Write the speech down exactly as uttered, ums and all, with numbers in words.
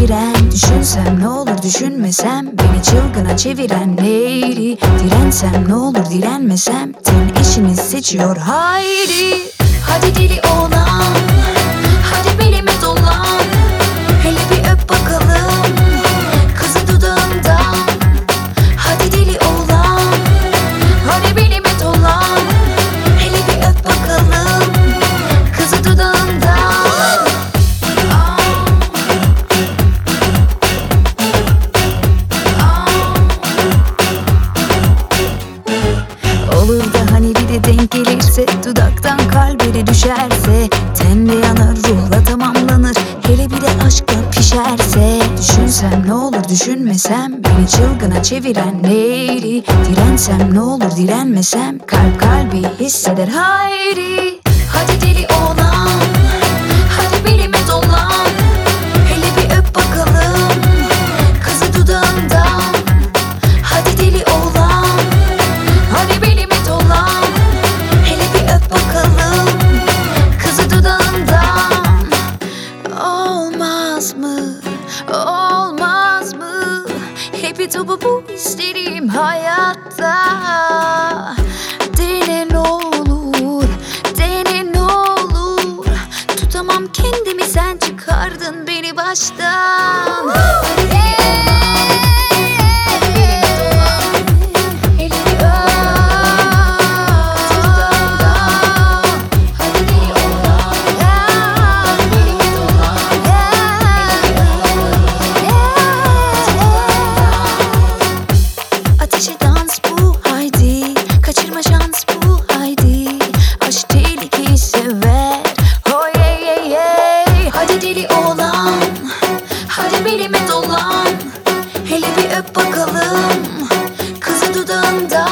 giren. Düşünsem ne olur düşünmesem, beni çılgına çeviren lady. Dirensem ne olur direnmesem, ten işini seçiyor haydi. Hadi deli oğlan, hadi belime dolan, hele bir öp bakalım kızı dudağından. Hadi deli oğlan, hadi belime dolan, hele bir öp bakalım kızı dudağından. Olur da hani bir de denk gelirse, dudaktan kalbine düşerse, tenle yanar ruhla tamamlanır, hele bir de aşkla pişerse. Düşünsem ne olur düşünmesem, beni çılgına çeviren lady. Dirensem ne olur direnmesem, kalp kalbi hisseder haydi. Hadi deli oğlan, hadi belime dolan, hele bir öp bakalım kızı dudağından. Hadi deli oğlan, hadi belime dolan, hele bir öp bakalım kızı dudağından. Olmaz mı, olmaz mı? Hepi topu bu isterim hayatta. Dene ne olur, dene ne olur. Tutamam kendimi, sen çıkardın beni baştan. Ateşe dans bu haydi, kaçırma şans bu haydi. Aşk tehlikeyi sever, oh yeah yeah yeah. Hadi deli oğlan, hadi belime dolan, hele bir öp bakalım kızı dudağından.